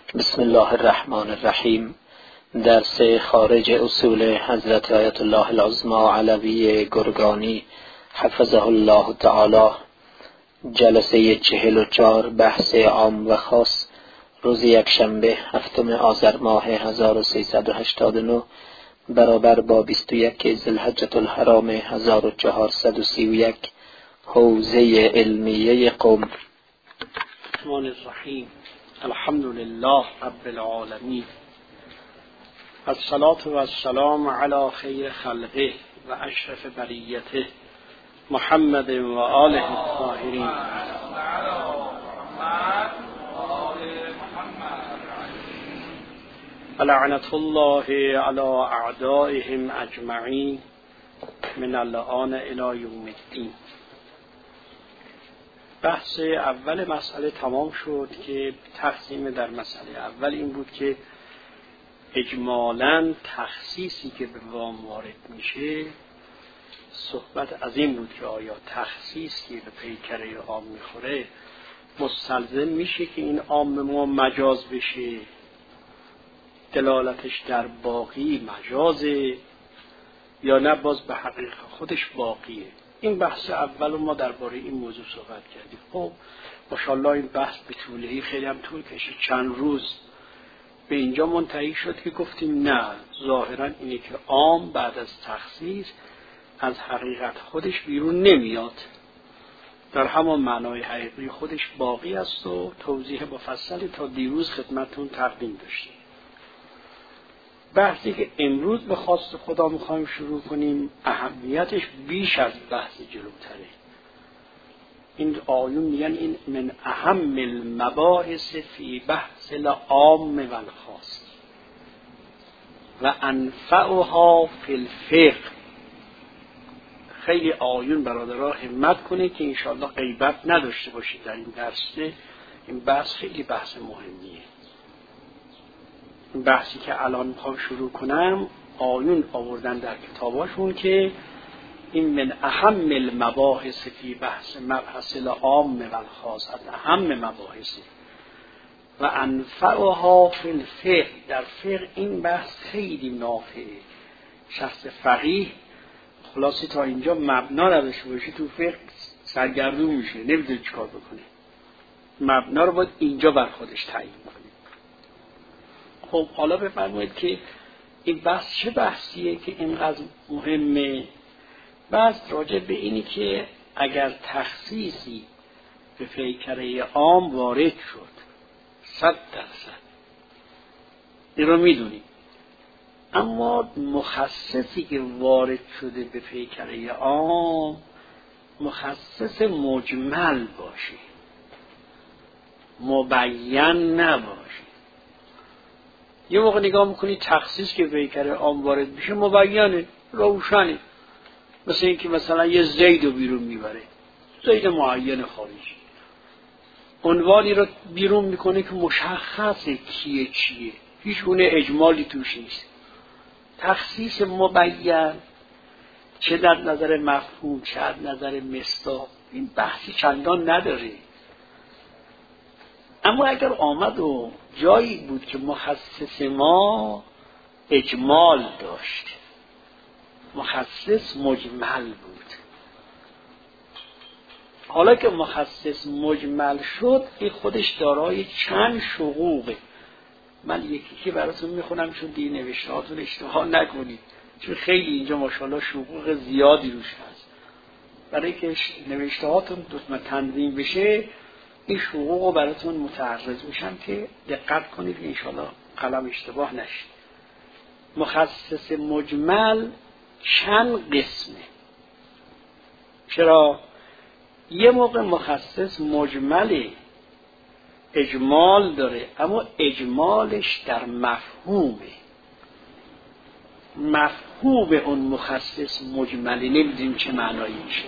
بسم الله الرحمن الرحیم. درس خارج اصول حضرت آیت الله العظمی علوی گرگانی حفظه الله تعالی، جلسه 44، بحث عام و خاص، روز یکشنبه 7 آذر ماه 1389 برابر با 21 ذوالحجة الحرام 1431، حوزه علمیه قم. الرحمن الرحیم. الحمد لله رب العالمین، الصلاة و السلام علی خیر خلقه و اشرف بریته محمد و آله الطاهرین. لعنت الله علی اعدائهم اجمعین من الآن الی یوم الدین. بحث اول مسئله تمام شد که تقسیم در مسئله اول این بود که اجمالاً تخصیصی که به وام وارد میشه، صحبت از این بود که آیا تخصیصی به پیکره عام میخوره مستلزم میشه که این عام ما مجاز بشه، دلالتش در باقی مجازه، یا نه باز به حقیقت خودش باقیه. این بحث اول ما درباره این موضوع صحبت کردیم. خب ماشاءالله این بحث به طوله‌ای خیلی هم طول کشید، چند روز به اینجا منتهی شد که گفتیم نه، ظاهرا اینه که عام بعد از تخصیص از حقیقت خودش بیرون نمیاد، در همان معنای حقیقی خودش باقی است و توضیح مفصلی تا دیروز خدمتتون تقدیم داشتیم. بحثی که امروز به خواست خدا میخوایم شروع کنیم اهمیتش بیش از بحث جلوتره. این آیون میگن این من اهم المباحث فی بحث العام و الخاص و انفعها فی الفقه. خیلی آیون برادرها همت کنه که انشاءالله غیبت نداشته باشید در این درس. این بحث خیلی بحث مهمیه. بحثی که الان میخوام شروع کنم آیون آوردن در کتاباشون که این من اهم المباحث فی بحث مبحث العام و الخاص، از اهم مباحث و انفعها فی الفقه. در فقه این بحث خیلی نافعه. شخص فقیه خلاصی تا اینجا مبنا نداشته باشه تو فقه سرگردون میشه، نمیدونه چیکار بکنه. مبنا رو باید اینجا بر خودش تعیین کنه. خب حالا بفرمایید که این بحث چه بحثیه که اینقدر مهمه؟ بحث راجع به اینی که اگر تخصیصی به پیکره عام وارد شد 100%، این رو میدونیم، اما مخصصی که وارد شده به پیکره عام مخصص مجمل باشه، مبین نباشه. یه موقع نگاه میکنی تخصیص که پیکره عام وارد میشه مبینه، روشنه، مثل این که مثلا یه زید رو بیرون میبره، زید معین خارجی، عنوانی رو بیرون میکنه که مشخصه کیه چیه، هیچ گونه اجمالی توش نیست. تخصیص مبین چه در نظر مفهوم چه در نظر مصداق این بحثی چندان نداره. اما اگر آمد و جایی بود که مخصص ما اجمال داشت، مخصص مجمل بود، حالا که مخصص مجمل شد این خودش دارای چند شقوقه. من یکی که براتون میخونم چون دی نوشتهاتون اشتباه نکنید، چون خیلی اینجا ماشاءالله شقوق زیادی روش هست. برای که نوشتهاتون تنظیم بشه این حقوق رو براتون متعرض میشم که دقت کنید که انشاءالله قلم اشتباه نشه. مخصص مجمل چند قسمه. چرا؟ یه موقع مخصص مجمل اجمال داره اما اجمالش در مفهومه، مفهوم اون مخصص مجملی نمیدونیم چه معنایی میشه.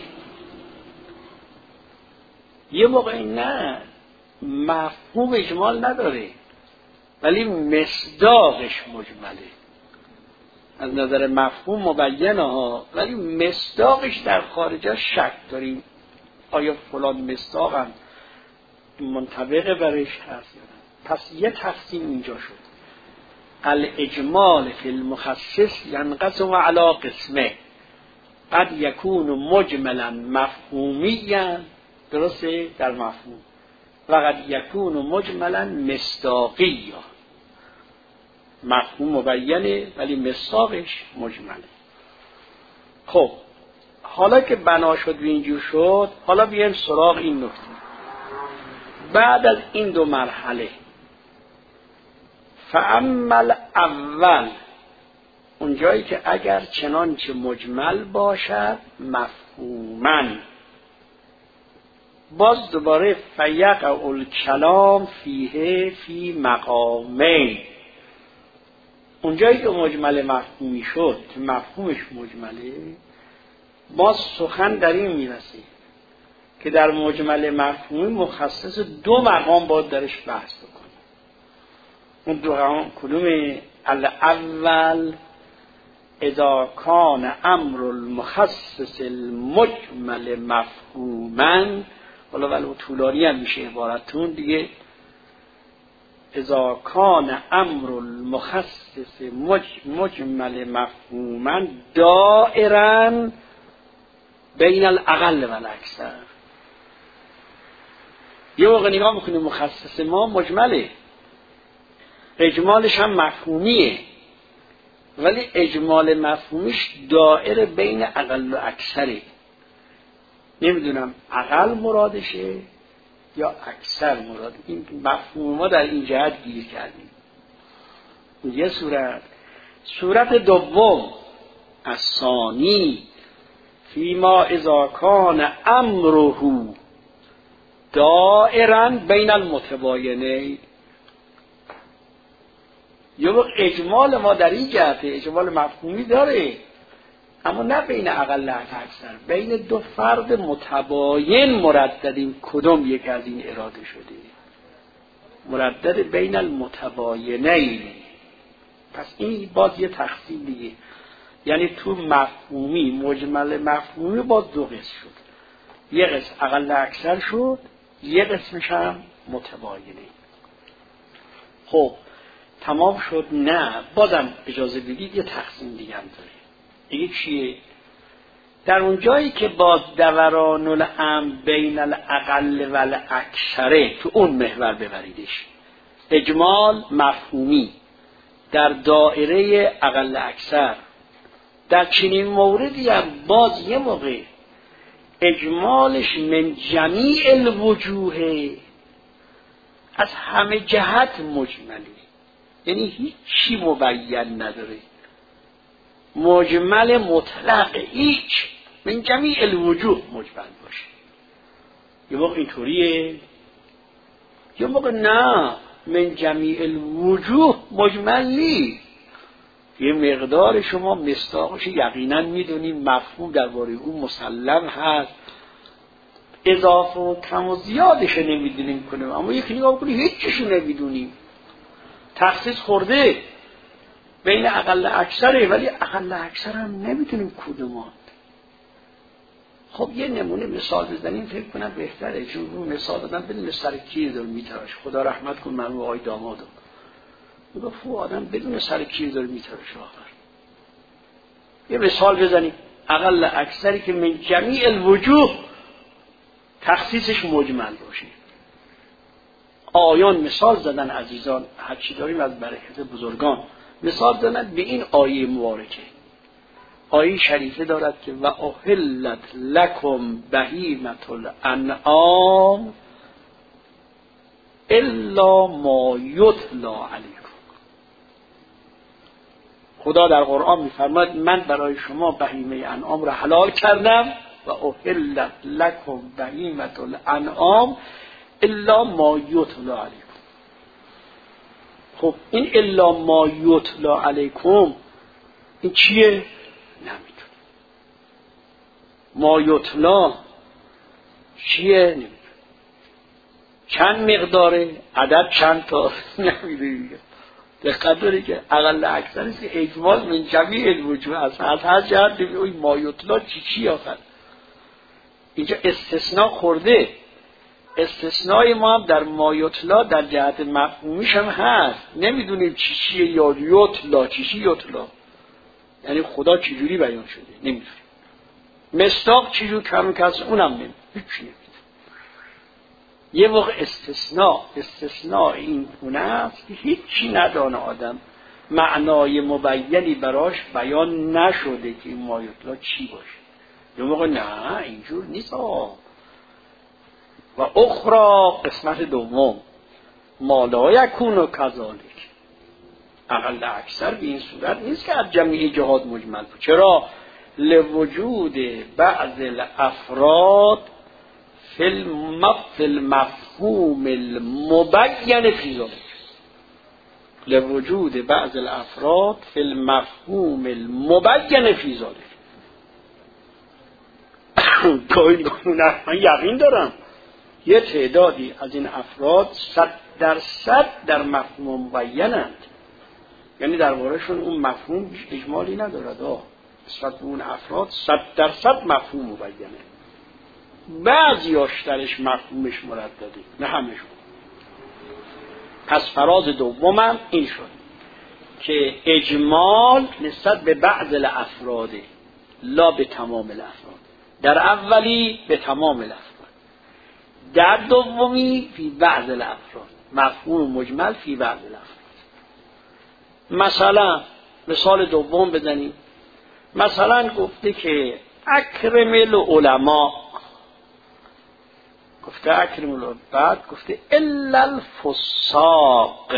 یه موقع نه، مفهوم اجمال نداره ولی مصداقش مجمله، از نظر مفهوم مبینه ها ولی مصداقش در خارجه شک داریم، آیا فلان مصداق هم منطبق برش هست یا نه. پس یه تقسیم اینجا شد. الاجمال فی المخصص ینقسم علی قسمه، قد یکون مجملا مفهومیا، درسته، در مفهوم، و قد یکون مجملا مصداقیا، مفهوم مبینه ولی مصداقش مجمله. خب حالا که بنا شد و اینجور شد، حالا بیایم سراغ این نکته. بعد از این دو مرحله، فاما الاول، اونجایی که اگر چنانچه مجمل باشد مفهوما، باز دوباره فیقع الکلام فیه فی مقامین. اونجایی که مجمل مفهومی شد که مفهومش مجمله، باز سخن در این میرسه که در مجمل مفهومی مخصص دو مقام باید درش بحث بکنه. اون دو مقام کدومه؟ الاول اذا کان امر المخصص المجمل مفهوما، حالا ولو طولانی هم میشه عبارتون دیگه، اذا کان امر المخصص مجمل مفهوما دائرا بین الاقل و الاکثر. یه موقع نگاه میکنیم مخصص ما مجمله، اجمالش هم مفهومیه، ولی اجمال مفهومیش دائره بین اقل و اکثره. نمیدونم اقل مرادشه یا اکثر مراد. این مفهوم ما در این جهت گیر کردیم. یه صورت دوم الثانی فیما اذا کان امره دائرا بین المتباینین. یه وقت اجمال ما در این جهت اجمال مفهومی داره، اما نه بین اقل و اکثر، بین دو فرد متباین مرددیم. کدوم یک از این اراده شده؟ مردد بین المتباینین. پس این باز یه تقسیم دیگه، یعنی تو مفهومی مجمل مفهومی باز دو قسم شد، یه قسم اقل و اکثر شد، یه قسمش هم متباینه. خب تمام شد؟ نه، بازم اجازه بدید یه تقسیم دیگه هم داره. دیگه چیه؟ در اون جایی که باز دوران الامر بین الاقل و الاکثره، تو اون محور ببریدش. اجمال مفهومی در دائره اقل اکثر، در چنین موردی هم باز یه موقع اجمالش من جمیع الوجوه، از همه جهت مجملی، یعنی هیچ چی مبین نداره، مجمل مطلق، هیچ من جمیع الوجوه مجمل باشه. یه موقع اینطوریه، یه موقع نه، من جمیع الوجوه مجمل نیست. یه مقدار شما مصداقش یقینا میدونیم، مفهوم درباره اون مسلم هست، اضافه و کم و زیادش نمیدونیم کنیم، اما یکی نگاه کنیم هیچ چیشو نمیدونیم. تخصیص خورده بین اقل اکثره، ولی اقل اکثر هم نمیدونیم کدومان. خب یه نمونه مثال بزنیم فکر کنم بهتره، چون رو مثال دادم بدون سر کیر داره میتراش. خدا رحمت کن مرحوم آقای دامادو، میگه فو آدم بدون سر کیر داره میتراش. آخر یه مثال بزنیم اقل اکثری که من جمیع الوجوه تخصیصش مجمل باشه. آیان مثال زدن عزیزان، هرچی داریم از برکت بزرگان مثال زدن به این آیه مبارکه. آیه شریفه دارد که و احلت لکم بهیمة الانعام الا ما یتلی علیکم. خدا در قرآن میفرماید من برای شما بهیمه انعام را حلال کردم و احلت لکم بهیمة الانعام الا ما یتلی علیکم. خب این الا ما یتلی علیکم این چیه؟ نمیدونم. ما یتلی چیه؟ نمیدونم. چند مقداره؟ عدد چند تا؟ نمیدونم. دقت داری که اقل اکثرش اجمال من جمیع الوجوه است، از هر جهت این ما یتلی چی آخر اینجا استثناء خورده. استثنای ما هم در ما یطلا در جهت مفهومیش هم هست. نمیدونیم چیه یا یطلا، چیه یطلا، یعنی خدا چجوری بیان شده نمیدونیم. مصداق چجور کم کس اونم نمیدونیم، هیچی نمیدونیم. یه موقع استثناء این گونه است که هیچی ندانه آدم، معنای مبینی براش بیان نشده که این ما یطلا چی باشه. یه موقع نه اینجور نیست. و اخرى قسمت دوم ما لا یکون و کذالک، اقل اکثر به این صورت نیست که از جمعی جهات مجمل بود. چرا؟ لوجود بعض الافراد فی المفهوم المبین فی ذلک، لوجود بعض الافراد فی المفهوم المبین فی ذلک. من یقین دارم یه تعدادی از این افراد 100% در مفهوم مبینند، یعنی دربارهشون اون مفهوم اجمالی ندارد. نسبت به اون افراد 100% مفهوم مبینه. بعضیاش درش مفهومش مردده، نه همشون. پس فراز دومم این شد که اجمال نسبت به بعض الافراده، لا به تمام الافراد. در اولی به تمام الافراد، در دومی فی بعض الافراد، مفهوم مجمل فی بعض الافراد. مثلا مثال دوم بزنیم. مثلا گفته که اکرم العلماء، گفته اکرم العلماء، بعد گفته الا الفساق،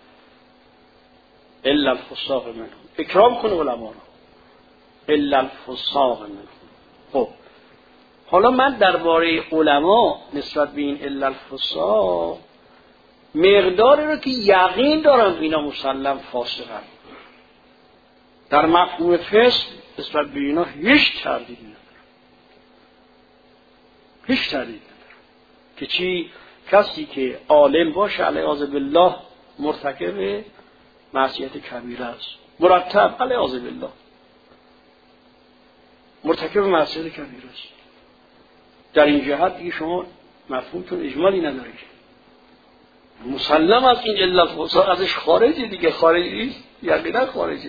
الا الفساق منهم، اکرام کن علما رو، الا الفساق منهم. خب حالا من درباره علما نسبت به این الا الفساق مقداری رو که یقین دارم اینا مسلم فاسقن، در مفهوم فسق نسبت به اینا هیچ تردید ندارم، هیچ تردید ندارم که چی؟ کسی که عالم باشه علیاذ بالله مرتکب معصیت کبیره است، مرتب علیاذ بالله مرتکب معصیت کبیره است. در این جهت دیگه شما مفهومتون اجمالی نداره که مسلم از این علت فساق ازش خارجی، دیگه خارجی نیست، یقینا خارجی.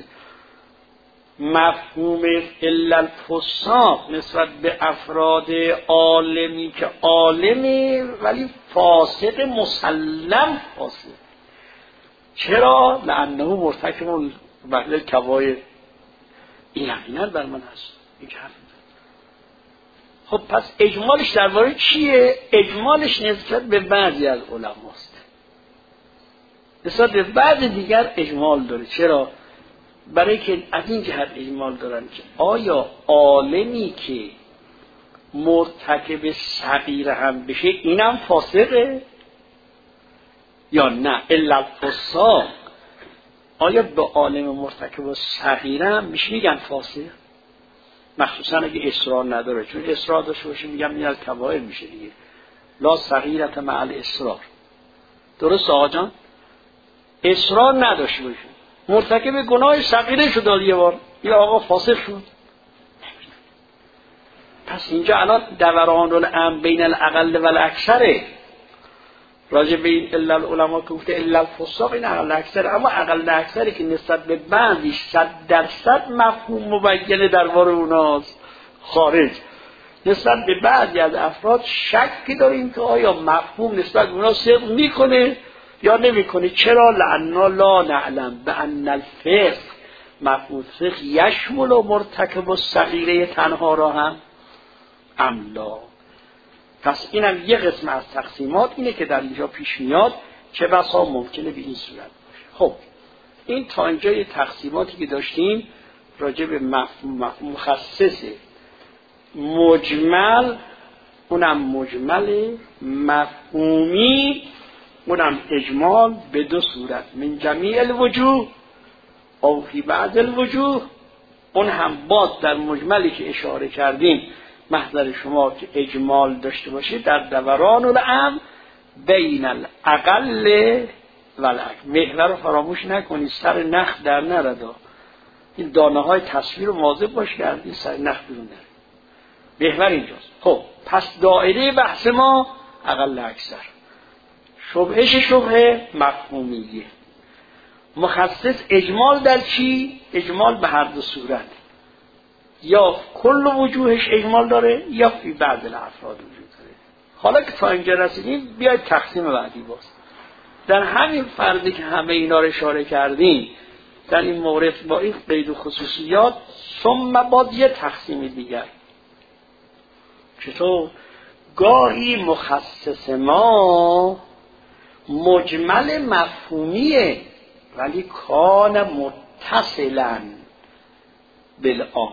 مفهوم علت فساق نسبت به افراد عالمی که عالمی ولی فاسق مسلم فاسق. چرا؟ لانه مرتکب بعض الکبائر. این یقینا بر من هست. این حرف. خب پس اجمالش درباره چیه؟ اجمالش نسبت به بعضی از علماست، نسبت به بعض دیگر اجمال داره. چرا؟ برای که از این جهت اجمال دارن که آیا عالمی که مرتکب صغیره هم بشه اینم فاسقه یا نه؟ الا الفساق، آیا به عالم مرتکب صغیره هم میگن فاسق؟ مخصوصا اگه اصرار نداره، چون اصرار داشته باشه میگم این از کبائر میشه دیگه. لا صغیرة مع الاصرار. درست آقا جان؟ اصرار نداشته باشه، مرتکب گناه صغیره شد یه بار، یا آقا فاسق شد. پس اینجا الان دوران الامر بین الاقل و الاکثره. راجع به این الا العلماء که گفته الا الفساق، این اقل اکثر، اما اقل اکثری که نسبت به بعضیش 100% مفهوم مبینه درباره اوناست خارج. نسبت به بعضی از افراد شکی داریم که آیا مفهوم نسبت به اونا صدق میکنه یا نمیکنه. چرا؟ لأننا لا نعلم بأن الفسق، مفهوم فسق یشمل و مرتکب و صغیره تنها را هم املا. پس اینم یه قسم از تقسیمات اینه که در اینجا پیش میاد، چه بسا ممکنه به این صورت باشه. خب این تا اینجا تقسیماتی که داشتیم راجع به مفهوم مخصص مجمل، اونم مجمل مفهومی، اونم اجمال به دو صورت، من جمیع الوجوه او فی بعض الوجوه. اون هم باز در مجملی که اشاره کردیم محضر شما که اجمال داشته باشید در دوران الامر بین الاقل و الاکثر. محور رو فراموش نکنید، سر نخ در نردا، این دانه های تصویر رو مواظب باش کردید سر نخ بیرون نره. محور اینجاست. خب پس دایره بحث ما اقل اکثر. شبهه مفهومیه. مخصص اجمال در چی؟ اجمال به هر دو صورت، یا کل وجوهش اجمال داره یا فی بعض الافراد وجود داره. حالا که تا اینجا رسیدیم بیاید تقسیم بعدی باز. در همین فردی که همه اینا رو اشاره کردیم در این مورد با این قید و خصوصیات، ثم بعد یه تقسیم دیگر. چطور؟ گاهی مخصص ما مجمل مفهومیه ولی کان متصلا بالعام.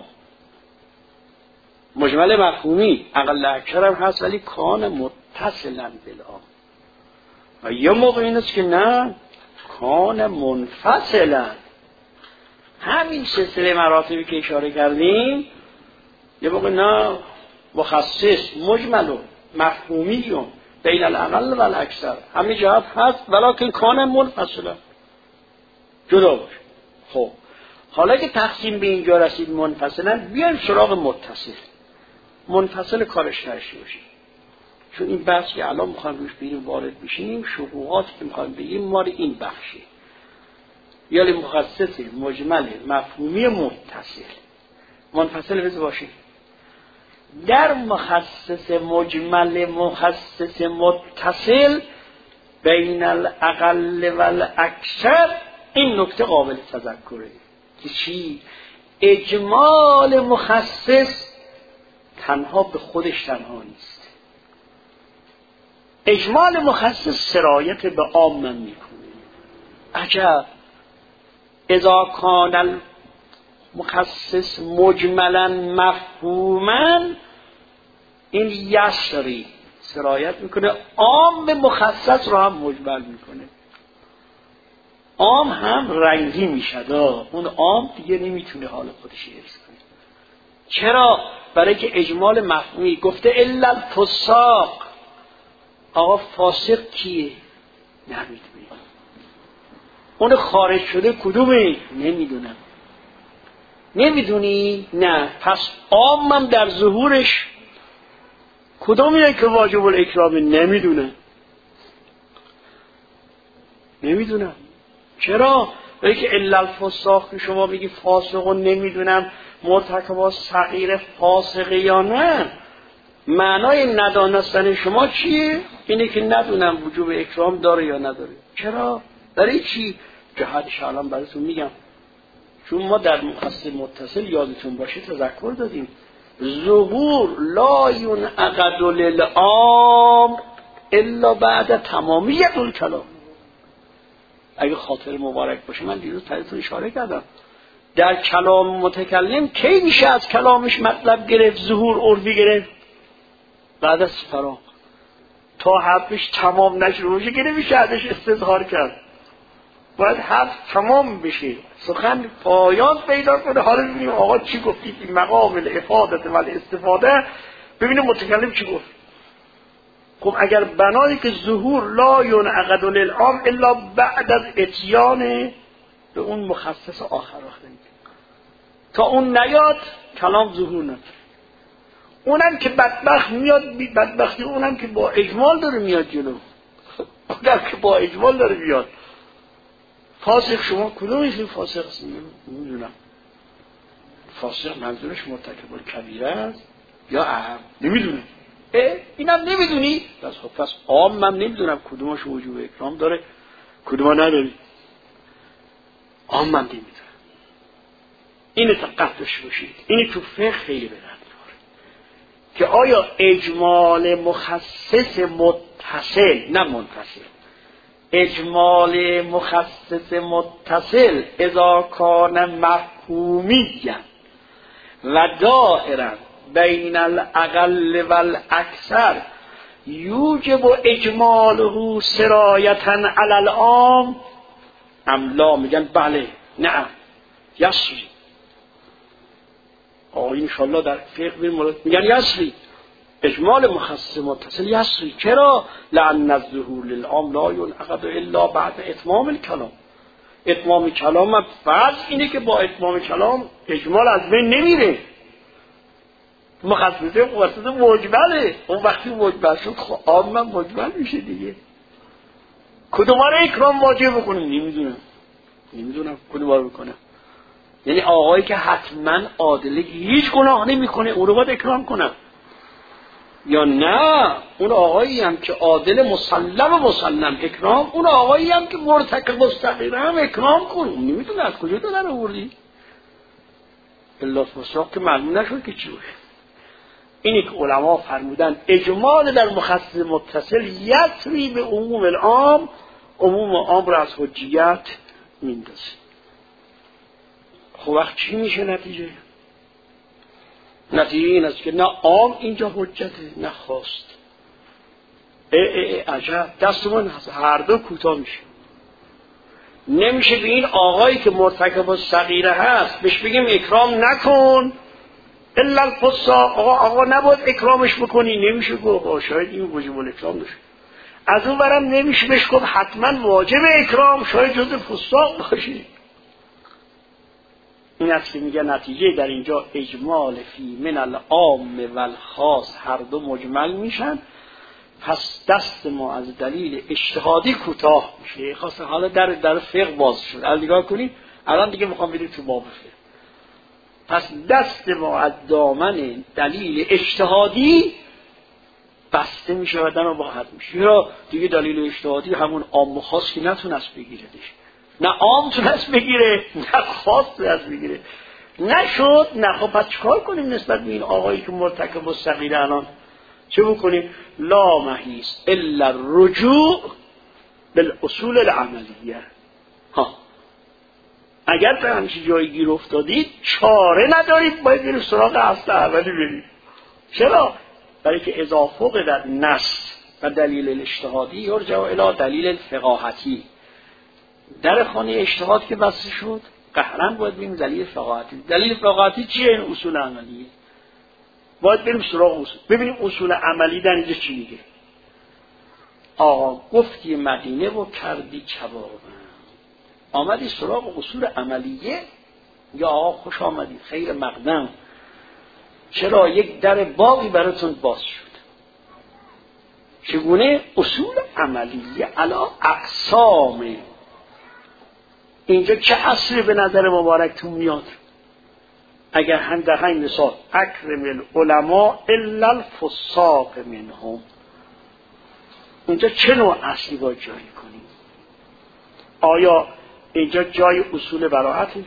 مجمل مفهومی اقل اکثر هم هست ولی کان متصلا بالعام. و یه موقع این است که نه، کان منفصلا. همین سلسله مراتبی که اشاره کردیم، یه موقع نه مخصص مجمل و مفهومی و بین الاقل و الاکثر همین جهت هست، ولیکن کان منفصلا جدا باشه. خب حالا که تقسیم به اینجا رسید منفصلا، بیایم سراغ متصل. منفصل کارش نشی باشه، چون این بحث که الان میخوایم روش بریم وارد بشیم، شروعاتی که میخوایم بگیم مال این بخشه. یعنی مخصص مجمل مفهومی متصل. منفصل بذار باشه. در مخصص مجمل مخصص متصل بین الاقل و الاکثر این نکته قابل تذکره که چی؟ اجمال مخصص تنها به خودش تنها نیست. اجمال مخصص سرایت به عام میکنه. عجب، اذا کان المخصص مجملا مفهوما، این یسری سرایت میکنه، عام به مخصص رو هم مجمل میکنه. عام هم رنگی میشد، اون عام دیگه نمیتونه حال خودش حفظ کنه. چرا؟ برای که اجمال مفهومی گفته الا الفساق. آقا فاسق کیه؟ نمیدونی. اون خارج شده کدومه؟ نمیدونم. نمیدونی؟ نه. پس عامم در ظهورش کدومیه که واجب الاکرام؟ نمیدونم. چرا؟ برای که الا الفساق که شما بگی فاسق و نمیدونم مرتکب صغیر فاسقه یا نه، معنای ندانستن شما چیه؟ اینه که ندونم وجوب اکرام داره یا نداره. چرا؟ برای چی؟ جهتش الان براتون میگم. چون ما در مخصص متصل یادتون باشه تذکر دادیم ظهور لا ينعقد للعام الا بعد تمامیت الکلام. اگه خاطر مبارک باشه من دیروز براتون اشاره کردم در کلام متکلم کی میشه از کلامش مطلب گرفت، ظهور عرفی گرفت؟ بعد از فراغ. تا حرفش تمام نشده باشه که نمیشه ازش استظهار کرد. باید حرف تمام بشه، سخن پایان پیدا کنه. حالا ببینیم آقا چی گفتید این مقام الافاده و الاستفاده، ببینیم متکلم چی گفت. خب اگر بنایی که ظهور لا ينعقد للعام الا بعد از اتیان به اون مخصص آخر تا اون نیاد کلام ظهور نداره. اونم که بدبخت میاد، بدبختی اونم که با اجمال داره میاد جلو، اونم که با اجمال داره میاد. فاسق شما کدومش فاسق هست؟ نمیدونم. فاسق منظورش مرتکب الکبیره است یا عام؟ نمیدونه. اینم نمیدونی؟ پس عام من نمیدونم کدومش وجوب اکرام داره کدوم نداره. عام من نمیدونم. اینه تا قطعش باشید. اینه تو فقه خیلی به درد میخوره که آیا اجمال مخصص متصل نه منفصل، اجمال مخصص متصل اذا کان مفهومیا و دائرا بین الاقل و الاکثر یوجب اجماله سرایتا علی العام ام لا؟ میگن بله، نه، یسری. انشالله در فقه میگن یسری، اجمال مخصص متصل یسری. چرا؟ لأن الظهور للعام لا ينعقد الا بعد اتمام الکلام. اتمام کلام، فرض اینه که با اتمام کلام اجمال از بین نمیره. مخصصه مجمله. اون وقتی مجمل شد خب عام مجمل میشه دیگه. کدوم رو اکرام واجب بکنیم؟ نمیدونم کدوم رو بکنم. یعنی آقایی که حتما عادله هیچ گناه نمیکنه اون رو باید اکرام کنم، یا نه اون آقایی هم که عادل مسلم اکرام، اون آقایی هم که مرتکب صغیره هم اکرام کن. نمیدونم از کجا تو در آوردی؟ الا فساق که معلوم نشد که چی باشه. اینی که علما فرمودن اجمال در مخصص متصل یسری به عموم العام، عموم عام را از حجیت میندازه. خب وقت چی میشه نتیجه؟ نتیجه این است که نه عام اینجا حجته نه خواست. عجب دستمون هر دو کوتاه میشه. نمیشه به این آقایی که مرتکب صغیره هست بهش بگیم اکرام نکن الا الفساق. آقا نباید اکرامش بکنی، نمیشه گفت شاید این واجب الاکرام باشه. از اون برم نمیشه بهش گفت حتما واجب اکرام، شاید جز فساق باشه. این است که میگه نتیجه در اینجا اجمال فی من العام و الخاص هر دو مجمل میشن، پس دست ما از دلیل اجتهادی کوتاه میشه. خاص حالا در فقه باز شد. از نگاه کنید الان دیگه میخوام بریم تو باب فقه. پس دست ما از دامن دلیل اجتهادی بسته میشه و در راحت میشه. یا دیگه دلیل اجتهادی همون عام و خاص که نتونست بگیردش، نه عام تونست بگیره نه خاص تونست بگیره، نشد. نه خب پس چکار کنیم نسبت به این آقایی که مرتکب صغیره؟ الان چه بکنیم؟ لا محیص الا الرجوع بالاصول العملیه. اگر به همچین جایی گیر افتادید چاره ندارید، باید برید سراغ اصل اولی برید. چرا؟ برای که اذا فقد النص و دلیل الاجتهادی یرجع الی دلیل الفقاهتی. در خانه اجتهاد که بسته شد قهرا باید بریم دلیل فقاهتی. دلیل فقاهتی چیه؟ این اصول عملیه. باید بریم سراغ اصول، ببینیم اصول عملی در اینجا چی میگه. آقا گفتی مدینه و کردی کباب، آمدی سراغ اصول عملیه، یا آقا خوش آمدید خیر مقدم، چرا یک در باقی براتون باز شد. چگونه؟ اصول عملیه علا اقسام. اینجا چه اصلی به نظر مبارکتون میاد؟ اگر هم در همین مثال اکرم العلماء الا الفساق منهم، اینجا چه نوع اصلی باید جایی کنیم؟ آیا اینجا جای اصول براعته؟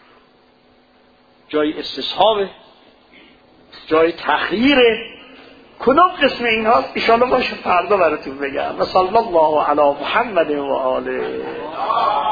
جای استصحابه؟ جای تخییره؟ کدوم قسم این هاست؟ ایشالا باشه فردا براتون بگم. و صلی الله علی محمد و آله.